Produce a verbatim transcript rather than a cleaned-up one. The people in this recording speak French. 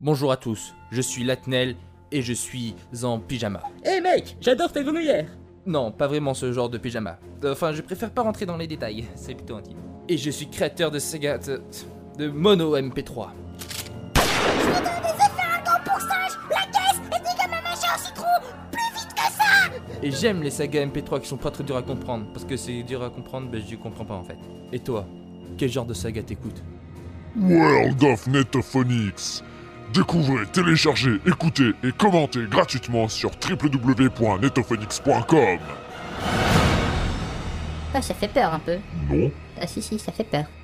Bonjour à tous, je suis Latnel et je suis en pyjama. Eh hey mec, j'adore ta grenouillère. Non, pas vraiment ce genre de pyjama. Enfin, je préfère pas rentrer dans les détails, c'est plutôt intime. Et je suis créateur de saga... de, de Mono M P trois. Je vais donner des effets un gant pour singe. La caisse est dégâts ma mâchoire en citron. Plus vite que ça. Et j'aime les sagas M P trois qui sont pas très durs à comprendre. Parce que c'est dur à comprendre, ben je comprends pas en fait. Et toi, quel genre de saga t'écoutes? World of Netophonics. Découvrez, téléchargez, écoutez et commentez gratuitement sur w w w point netophonics point com. Ah, ça fait peur un peu. Non. Ah si si, ça fait peur.